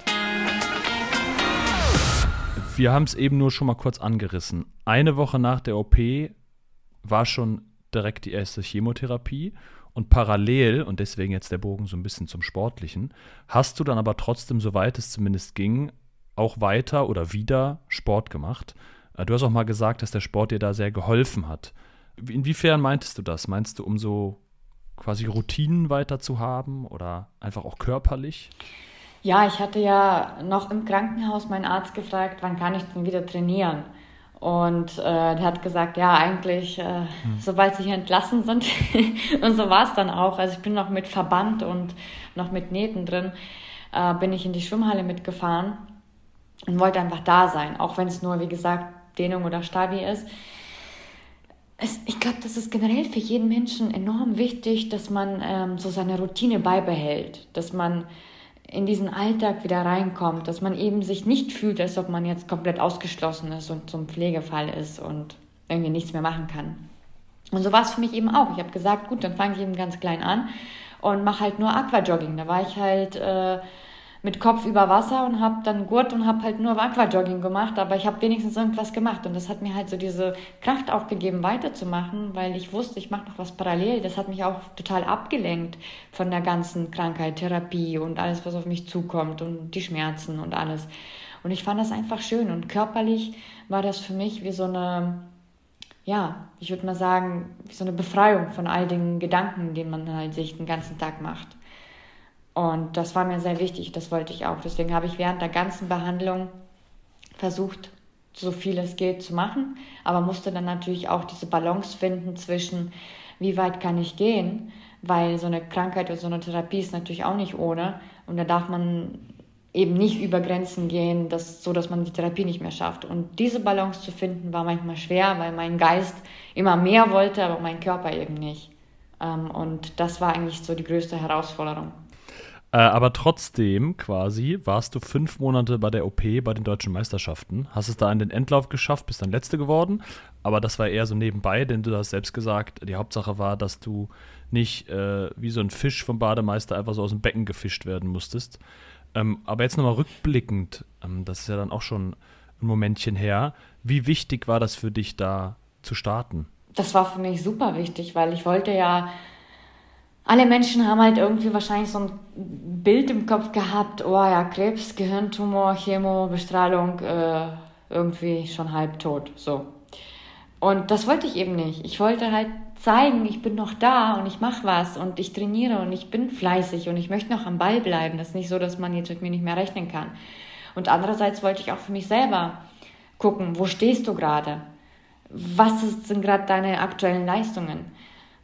Wir haben es eben nur schon mal kurz angerissen. Eine Woche nach der O P war schon direkt die erste Chemotherapie und parallel, und deswegen jetzt der Bogen so ein bisschen zum Sportlichen, hast du dann aber trotzdem, soweit es zumindest ging, auch weiter oder wieder Sport gemacht. Du hast auch mal gesagt, dass der Sport dir da sehr geholfen hat. Inwiefern meintest du das? Meinst du, um so quasi Routinen weiter zu haben oder einfach auch körperlich? Ja, ich hatte ja noch im Krankenhaus meinen Arzt gefragt, wann kann ich denn wieder trainieren? Und äh, der hat gesagt, ja, eigentlich, äh, hm. sobald sie hier entlassen sind. Und so war es dann auch. Also ich bin noch mit Verband und noch mit Nähten drin, äh, bin ich in die Schwimmhalle mitgefahren und wollte einfach da sein, auch wenn es nur, wie gesagt, Dehnung oder Stabi ist. Es, ich glaube, das ist generell für jeden Menschen enorm wichtig, dass man ähm, so seine Routine beibehält, dass man in diesen Alltag wieder reinkommt, dass man eben sich nicht fühlt, als ob man jetzt komplett ausgeschlossen ist und zum Pflegefall ist und irgendwie nichts mehr machen kann. Und so war es für mich eben auch. Ich habe gesagt, gut, dann fange ich eben ganz klein an und mache halt nur Aquajogging. Da war ich halt äh, mit Kopf über Wasser und habe dann Gurt und habe halt nur Aquajogging gemacht, aber ich habe wenigstens irgendwas gemacht und das hat mir halt so diese Kraft auch gegeben, weiterzumachen, weil ich wusste, ich mache noch was parallel. Das hat mich auch total abgelenkt von der ganzen Krankheit, Therapie und alles, was auf mich zukommt und die Schmerzen und alles. Und ich fand das einfach schön und körperlich war das für mich wie so eine, ja, ich würde mal sagen, wie so eine Befreiung von all den Gedanken, die man halt sich den ganzen Tag macht. Und das war mir sehr wichtig, das wollte ich auch. Deswegen habe ich während der ganzen Behandlung versucht, so viel es geht zu machen, aber musste dann natürlich auch diese Balance finden zwischen, wie weit kann ich gehen, weil so eine Krankheit oder so eine Therapie ist natürlich auch nicht ohne und da darf man eben nicht über Grenzen gehen, dass, so dass man die Therapie nicht mehr schafft. Und diese Balance zu finden war manchmal schwer, weil mein Geist immer mehr wollte, aber mein Körper eben nicht. Und das war eigentlich so die größte Herausforderung. Äh, aber trotzdem quasi warst du fünf Monate bei der O P bei den Deutschen Meisterschaften. Hast es da in den Endlauf geschafft, bist dann Letzte geworden. Aber das war eher so nebenbei, denn du hast selbst gesagt, die Hauptsache war, dass du nicht äh, wie so ein Fisch vom Bademeister einfach so aus dem Becken gefischt werden musstest. Ähm, aber jetzt nochmal rückblickend, ähm, das ist ja dann auch schon ein Momentchen her. Wie wichtig war das für dich, da zu starten? Das war für mich super wichtig, weil ich wollte ja, alle Menschen haben halt irgendwie wahrscheinlich so ein Bild im Kopf gehabt, oh ja, Krebs, Gehirntumor, Chemo, Bestrahlung, äh, irgendwie schon halbtot, so. Und das wollte ich eben nicht. Ich wollte halt zeigen, ich bin noch da und ich mache was und ich trainiere und ich bin fleißig und ich möchte noch am Ball bleiben. Das ist nicht so, dass man jetzt mit mir nicht mehr rechnen kann. Und andererseits wollte ich auch für mich selber gucken, wo stehst du gerade? Was sind gerade deine aktuellen Leistungen?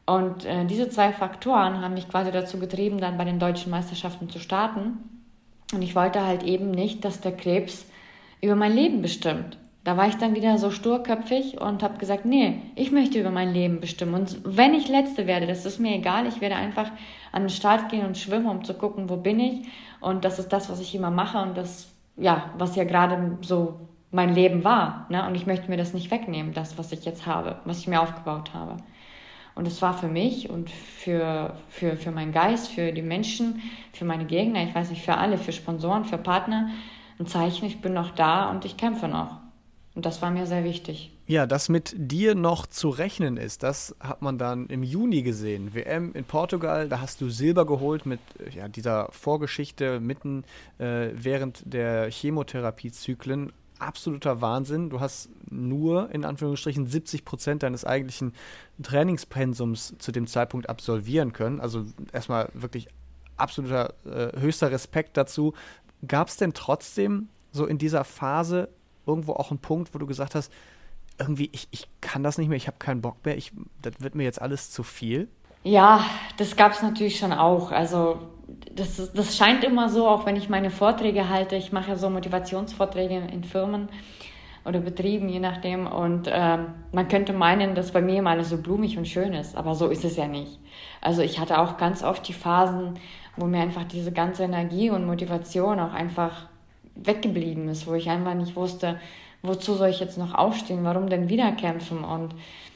Und äh, diese zwei Faktoren haben mich quasi dazu getrieben, dann bei den deutschen Meisterschaften zu starten. Und ich wollte halt eben nicht, dass der Krebs über mein Leben bestimmt. Da war ich dann wieder so sturköpfig und habe gesagt, nee, ich möchte über mein Leben bestimmen. Und wenn ich Letzte werde, das ist mir egal. Ich werde einfach an den Start gehen und schwimmen, um zu gucken, wo bin ich. Und das ist das, was ich immer mache und das, ja, was ja gerade so mein Leben war. Ne? Und ich möchte mir das nicht wegnehmen, das, was ich jetzt habe, was ich mir aufgebaut habe. Und es war für mich und für, für, für meinen Geist, für die Menschen, für meine Gegner, ich weiß nicht, für alle, für Sponsoren, für Partner, ein Zeichen, ich bin noch da und ich kämpfe noch. Und das war mir sehr wichtig. Ja, dass mit dir noch zu rechnen ist, das hat man dann im Juni gesehen. W M in Portugal, da hast du Silber geholt mit ja, dieser Vorgeschichte mitten äh, während der Chemotherapiezyklen. Absoluter Wahnsinn. Du hast nur, in Anführungsstrichen, siebzig Prozent deines eigentlichen Trainingspensums zu dem Zeitpunkt absolvieren können. Also erstmal wirklich absoluter äh, höchster Respekt dazu. Gab es denn trotzdem so in dieser Phase irgendwo auch einen Punkt, wo du gesagt hast, irgendwie, ich, ich kann das nicht mehr, ich habe keinen Bock mehr, ich, das wird mir jetzt alles zu viel? Ja, das gab es natürlich schon auch. Also das, das scheint immer so, auch wenn ich meine Vorträge halte. Ich mache ja so Motivationsvorträge in Firmen oder Betrieben, je nachdem. Und ähm, man könnte meinen, dass bei mir immer alles so blumig und schön ist. Aber so ist es ja nicht. Also ich hatte auch ganz oft die Phasen, wo mir einfach diese ganze Energie und Motivation auch einfach weggeblieben ist, wo ich einfach nicht wusste, wozu soll ich jetzt noch aufstehen, warum denn wieder kämpfen? Und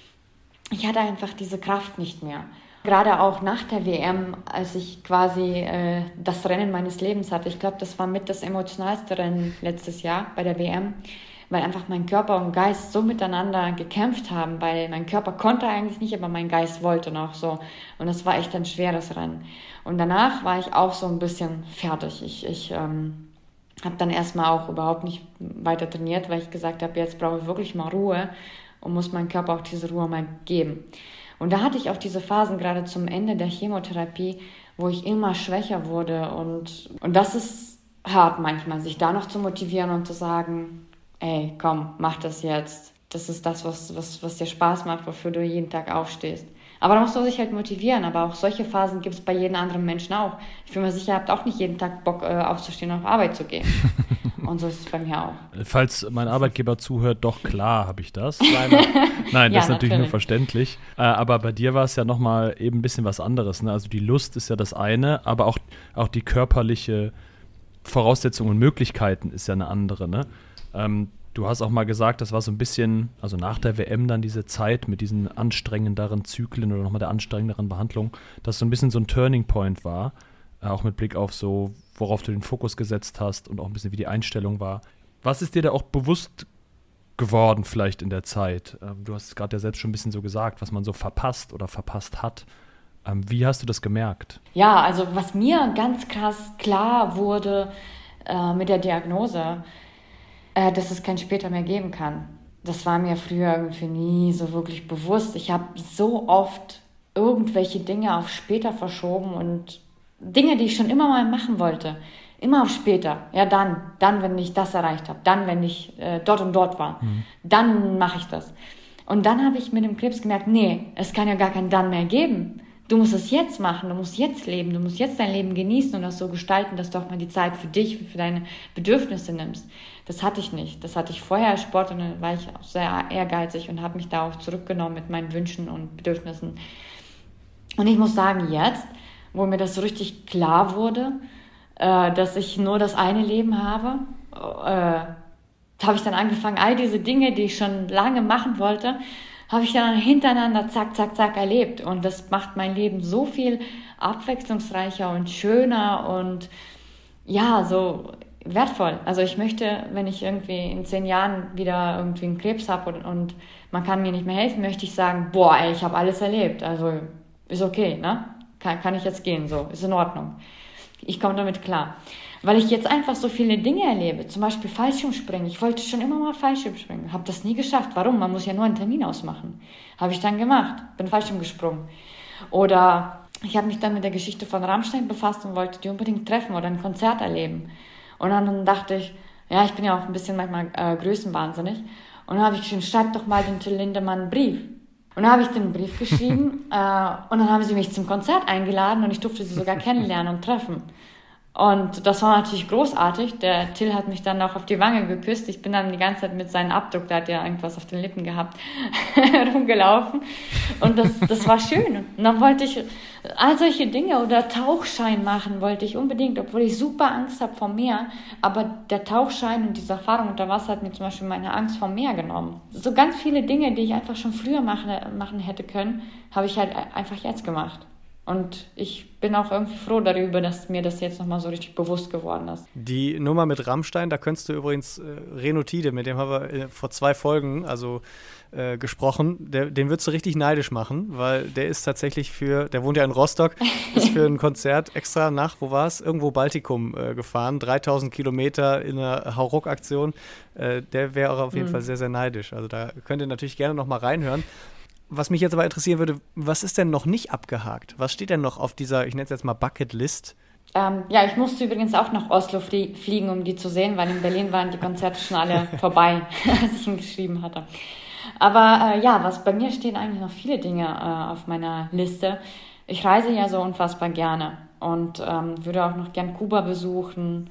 ich hatte einfach diese Kraft nicht mehr. Gerade auch nach der W M, als ich quasi äh, das Rennen meines Lebens hatte. Ich glaube, das war mit das emotionalste Rennen letztes Jahr bei der W M, weil einfach mein Körper und Geist so miteinander gekämpft haben, weil mein Körper konnte eigentlich nicht, aber mein Geist wollte noch so. Und das war echt ein schweres Rennen. Und danach war ich auch so ein bisschen fertig. Ich, ich ähm, habe dann erstmal auch überhaupt nicht weiter trainiert, weil ich gesagt habe, jetzt brauche ich wirklich mal Ruhe und muss meinem Körper auch diese Ruhe mal geben. Und da hatte ich auch diese Phasen gerade zum Ende der Chemotherapie, wo ich immer schwächer wurde. Und, und das ist hart manchmal, sich da noch zu motivieren und zu sagen, ey, komm, mach das jetzt. Das ist das, was, was, was dir Spaß macht, wofür du jeden Tag aufstehst. Aber da musst du sich halt motivieren. Aber auch solche Phasen gibt es bei jedem anderen Menschen auch. Ich bin mir sicher, ihr habt auch nicht jeden Tag Bock, äh, aufzustehen und auf Arbeit zu gehen. Und so ist es bei mir auch. Falls mein Arbeitgeber zuhört, doch klar habe ich das. Nein, Nein das ja, ist natürlich, natürlich nur verständlich. Äh, aber bei dir war es ja nochmal eben ein bisschen was anderes. Ne? Also die Lust ist ja das eine, aber auch, auch die körperliche Voraussetzung und Möglichkeiten ist ja eine andere. Ne? Ähm, Du hast auch mal gesagt, das war so ein bisschen, also nach der W M dann diese Zeit mit diesen anstrengenderen Zyklen oder nochmal der anstrengenderen Behandlung, dass so ein bisschen so ein Turning Point war, äh, auch mit Blick auf so, worauf du den Fokus gesetzt hast und auch ein bisschen wie die Einstellung war. Was ist dir da auch bewusst geworden vielleicht in der Zeit? Ähm, du hast es gerade ja selbst schon ein bisschen so gesagt, was man so verpasst oder verpasst hat. Ähm, wie hast du das gemerkt? Ja, also was mir ganz krass klar wurde äh, mit der Diagnose, dass es kein später mehr geben kann. Das war mir früher irgendwie nie so wirklich bewusst. Ich habe so oft irgendwelche Dinge auf später verschoben und Dinge, die ich schon immer mal machen wollte, immer auf später. Ja, dann, dann, wenn ich das erreicht habe, dann, wenn ich äh, dort und dort war, mhm. dann mache ich das. Und dann habe ich mit dem Krebs gemerkt, nee, es kann ja gar kein Dann mehr geben. Du musst es jetzt machen, du musst jetzt leben, du musst jetzt dein Leben genießen und das so gestalten, dass du auch mal die Zeit für dich, für deine Bedürfnisse nimmst. Das hatte ich nicht. Das hatte ich vorher als Sportler, dann war ich auch sehr ehrgeizig und habe mich da auch zurückgenommen mit meinen Wünschen und Bedürfnissen. Und ich muss sagen, jetzt, wo mir das so richtig klar wurde, äh, dass ich nur das eine Leben habe, äh, habe ich dann angefangen, all diese Dinge, die ich schon lange machen wollte, habe ich dann hintereinander zack, zack, zack erlebt. Und das macht mein Leben so viel abwechslungsreicher und schöner und ja, so wertvoll. Also ich möchte, wenn ich irgendwie in zehn Jahren wieder irgendwie einen Krebs habe und, und man kann mir nicht mehr helfen, möchte ich sagen, boah, ey, ich habe alles erlebt. Also ist okay, ne? Kann, kann ich jetzt gehen, so, ist in Ordnung. Ich komme damit klar. Weil ich jetzt einfach so viele Dinge erlebe, zum Beispiel Fallschirmspringen. Ich wollte schon immer mal Fallschirmspringen, habe das nie geschafft. Warum? Man muss ja nur einen Termin ausmachen. Habe ich dann gemacht, bin Fallschirm gesprungen. Oder ich habe mich dann mit der Geschichte von Rammstein befasst und wollte die unbedingt treffen oder ein Konzert erleben. Und dann dachte ich, ja, ich bin ja auch ein bisschen manchmal äh, größenwahnsinnig. Und dann habe ich geschrieben, schreib doch mal den Till Lindemann einen Brief. Und dann habe ich den Brief geschrieben äh, und dann haben sie mich zum Konzert eingeladen und ich durfte sie sogar kennenlernen und treffen. Und das war natürlich großartig. Der Till hat mich dann auch auf die Wange geküsst. Ich bin dann die ganze Zeit mit seinem Abdruck, der hat ja irgendwas auf den Lippen gehabt, rumgelaufen. Und das, das war schön. Und dann wollte ich all solche Dinge oder Tauchschein machen wollte ich unbedingt, obwohl ich super Angst habe vor Meer. Aber der Tauchschein und diese Erfahrung unter Wasser hat mir zum Beispiel meine Angst vor Meer genommen. So ganz viele Dinge, die ich einfach schon früher machen, machen hätte können, habe ich halt einfach jetzt gemacht. Und ich bin auch irgendwie froh darüber, dass mir das jetzt nochmal so richtig bewusst geworden ist. Die Nummer mit Rammstein, da könntest du übrigens äh, Reno Tiede, mit dem haben wir äh, vor zwei Folgen also äh, gesprochen, der, den würdest du richtig neidisch machen, weil der ist tatsächlich für, der wohnt ja in Rostock, ist für ein Konzert extra nach, wo war es? Irgendwo Baltikum äh, gefahren, dreitausend Kilometer in einer Hauruck-Aktion. Äh, der wäre auch auf jeden mhm. Fall sehr, sehr neidisch. Also da könnt ihr natürlich gerne nochmal reinhören. Was mich jetzt aber interessieren würde, was ist denn noch nicht abgehakt? Was steht denn noch auf dieser, ich nenne es jetzt mal Bucketlist? Ähm, ja, ich musste übrigens auch nach Oslo flie- fliegen, um die zu sehen, weil in Berlin waren die Konzerte schon alle vorbei, als ich ihn geschrieben hatte. Aber äh, ja, was bei mir stehen eigentlich noch viele Dinge äh, auf meiner Liste. Ich reise ja so unfassbar gerne und ähm, würde auch noch gern Kuba besuchen.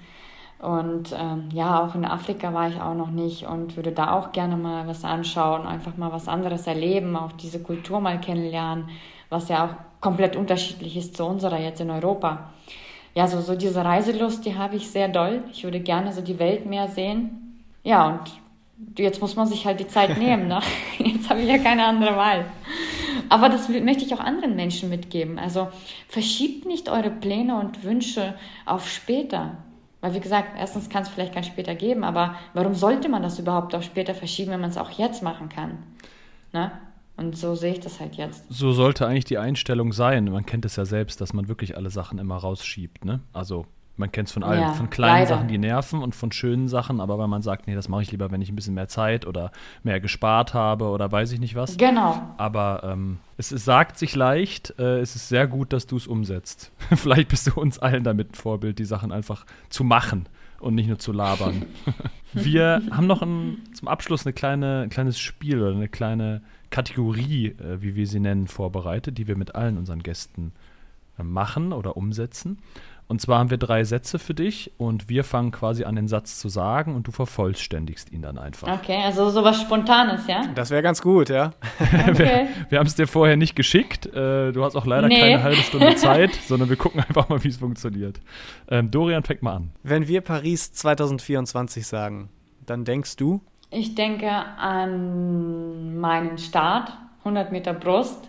Und ähm, ja, auch in Afrika war ich auch noch nicht und würde da auch gerne mal was anschauen, einfach mal was anderes erleben, auch diese Kultur mal kennenlernen, was ja auch komplett unterschiedlich ist zu unserer jetzt in Europa. Ja, so, so diese Reiselust, die habe ich sehr doll. Ich würde gerne so die Welt mehr sehen. Ja, und jetzt muss man sich halt die Zeit nehmen, ne? Jetzt habe ich ja keine andere Wahl. Aber das möchte ich auch anderen Menschen mitgeben. Also verschiebt nicht eure Pläne und Wünsche auf später. Weil, wie gesagt, erstens kann es vielleicht kein später geben, aber warum sollte man das überhaupt auf später verschieben, wenn man es auch jetzt machen kann? Ne? Und so sehe ich das halt jetzt. So sollte eigentlich die Einstellung sein. Man kennt es ja selbst, dass man wirklich alle Sachen immer rausschiebt. Ne? Also man kennt es von allen, ja, von kleinen leider. Sachen, die nerven und von schönen Sachen, aber wenn man sagt, nee, das mache ich lieber, wenn ich ein bisschen mehr Zeit oder mehr gespart habe oder weiß ich nicht was. Genau. Aber ähm, es, es sagt sich leicht, äh, es ist sehr gut, dass du es umsetzt. Vielleicht bist du uns allen damit ein Vorbild, die Sachen einfach zu machen und nicht nur zu labern. Wir haben noch ein, zum Abschluss eine kleine, ein kleines Spiel oder eine kleine Kategorie, äh, wie wir sie nennen, vorbereitet, die wir mit allen unseren Gästen äh, machen oder umsetzen. Und zwar haben wir drei Sätze für dich und wir fangen quasi an, den Satz zu sagen und du vervollständigst ihn dann einfach. Okay, also sowas Spontanes, ja? Das wäre ganz gut, ja. Okay. wir wir haben es dir vorher nicht geschickt. Äh, du hast auch leider Nee. keine halbe Stunde Zeit, sondern wir gucken einfach mal, wie es funktioniert. Ähm, Dorian, fängt mal an. Wenn wir Paris zwanzig vierundzwanzig sagen, dann denkst du? Ich denke an meinen Start, hundert Meter Brust.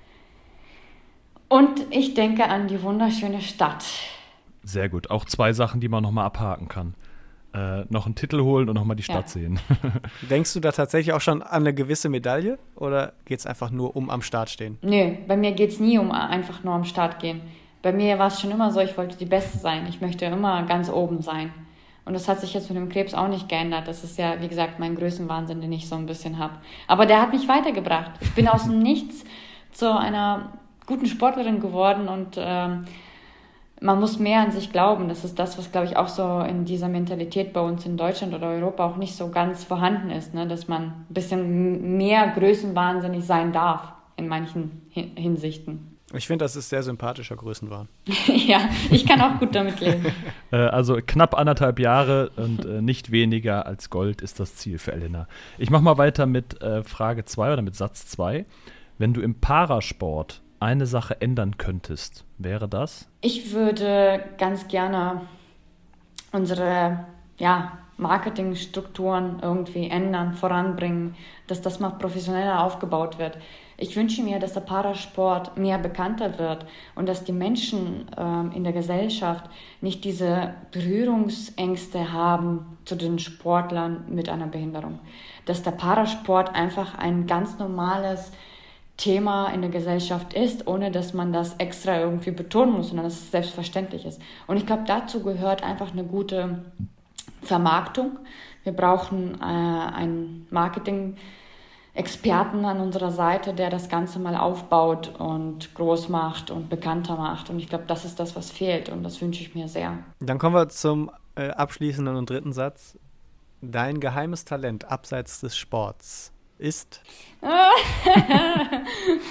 Und ich denke an die wunderschöne Stadt. Sehr gut. Auch zwei Sachen, die man nochmal abhaken kann. Äh, noch einen Titel holen und nochmal die Stadt Ja. sehen. Denkst du da tatsächlich auch schon an eine gewisse Medaille oder geht es einfach nur um am Start stehen? Nö, bei mir geht es nie um einfach nur am Start gehen. Bei mir war es schon immer so, ich wollte die Beste sein. Ich möchte immer ganz oben sein. Und das hat sich jetzt mit dem Krebs auch nicht geändert. Das ist ja, wie gesagt, mein Größenwahnsinn, den ich so ein bisschen habe. Aber der hat mich weitergebracht. Ich bin aus dem Nichts zu einer guten Sportlerin geworden und ähm, man muss mehr an sich glauben. Das ist das, was, glaube ich, auch so in dieser Mentalität bei uns in Deutschland oder Europa auch nicht so ganz vorhanden ist, ne? Dass man ein bisschen mehr größenwahnsinnig sein darf in manchen Hin- Hinsichten. Ich finde, das ist sehr sympathischer Größenwahn. Ja, ich kann auch gut damit leben. äh, also knapp anderthalb Jahre und äh, nicht weniger als Gold ist das Ziel für Elena. Ich mache mal weiter mit äh, Frage zwei oder mit Satz zwei. Wenn du im Parasport eine Sache ändern könntest, wäre das? Ich würde ganz gerne unsere ja, Marketingstrukturen irgendwie ändern, voranbringen, dass das mal professioneller aufgebaut wird. Ich wünsche mir, dass der Parasport mehr bekannter wird und dass die Menschen ähm, in der Gesellschaft nicht diese Berührungsängste haben zu den Sportlern mit einer Behinderung. Dass der Parasport einfach ein ganz normales Thema in der Gesellschaft ist, ohne dass man das extra irgendwie betonen muss, sondern dass es selbstverständlich ist. Und ich glaube, dazu gehört einfach eine gute Vermarktung. Wir brauchen äh, einen Marketing-Experten an unserer Seite, der das Ganze mal aufbaut und groß macht und bekannter macht. Und ich glaube, das ist das, was fehlt und das wünsche ich mir sehr. Dann kommen wir zum äh, abschließenden und dritten Satz. Dein geheimes Talent abseits des Sports ist?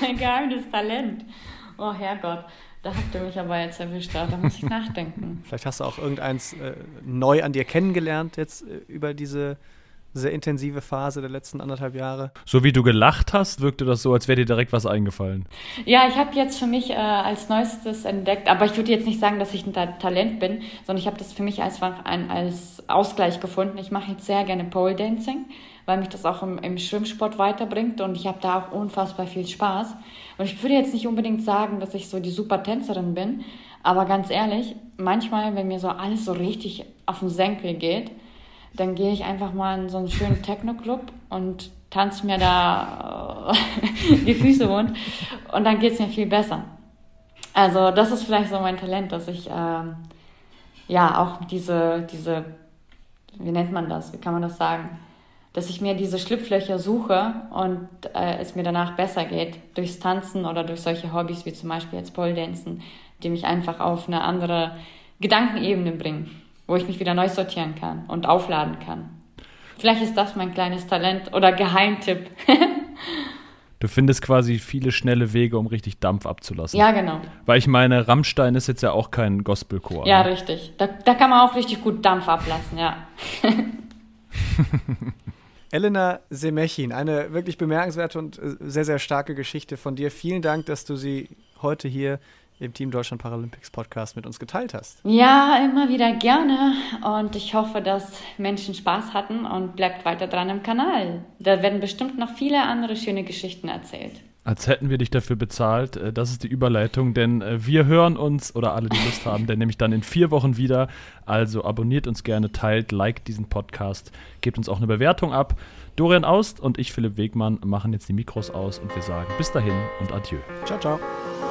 mein geheimes Talent. Oh Herrgott, da habt ihr mich aber jetzt erwischt, da muss ich nachdenken. Vielleicht hast du auch irgendeins äh, neu an dir kennengelernt jetzt äh, über diese sehr intensive Phase der letzten anderthalb Jahre. So wie du gelacht hast, wirkte das so, als wäre dir direkt was eingefallen. Ja, ich habe jetzt für mich äh, als Neuestes entdeckt, aber ich würde jetzt nicht sagen, dass ich ein Ta- Talent bin, sondern ich habe das für mich als, ein, als Ausgleich gefunden. Ich mache jetzt sehr gerne Pole Dancing, weil mich das auch im, im Schwimmsport weiterbringt und ich habe da auch unfassbar viel Spaß. Und ich würde jetzt nicht unbedingt sagen, dass ich so die super Tänzerin bin, aber ganz ehrlich, manchmal, wenn mir so alles so richtig auf den Senkel geht, dann gehe ich einfach mal in so einen schönen Techno-Club und tanze mir da äh, die Füße wund und dann geht es mir viel besser. Also das ist vielleicht so mein Talent, dass ich ähm, ja auch diese, diese, wie nennt man das, wie kann man das sagen, dass ich mir diese Schlupflöcher suche und äh, es mir danach besser geht, durchs Tanzen oder durch solche Hobbys wie zum Beispiel jetzt Pole Dancen, die mich einfach auf eine andere Gedankenebene bringen, wo ich mich wieder neu sortieren kann und aufladen kann. Vielleicht ist das mein kleines Talent oder Geheimtipp. Du findest quasi viele schnelle Wege, um richtig Dampf abzulassen. Ja, genau. Weil ich meine, Rammstein ist jetzt ja auch kein Gospelchor. Ja, ne? richtig. Da, da kann man auch richtig gut Dampf ablassen, ja. Elena Semechin, eine wirklich bemerkenswerte und sehr, sehr starke Geschichte von dir. Vielen Dank, dass du sie heute hier im Team Deutschland Paralympics Podcast mit uns geteilt hast. Ja, immer wieder gerne und ich hoffe, dass Menschen Spaß hatten und bleibt weiter dran im Kanal. Da werden bestimmt noch viele andere schöne Geschichten erzählt. Als hätten wir dich dafür bezahlt. Das ist die Überleitung, denn wir hören uns, oder alle, die Lust haben, denn nämlich dann in vier Wochen wieder. Also abonniert uns gerne, teilt, liked diesen Podcast, gebt uns auch eine Bewertung ab. Dorian Aust und ich, Philipp Wegmann, machen jetzt die Mikros aus und wir sagen bis dahin und adieu. Ciao, ciao.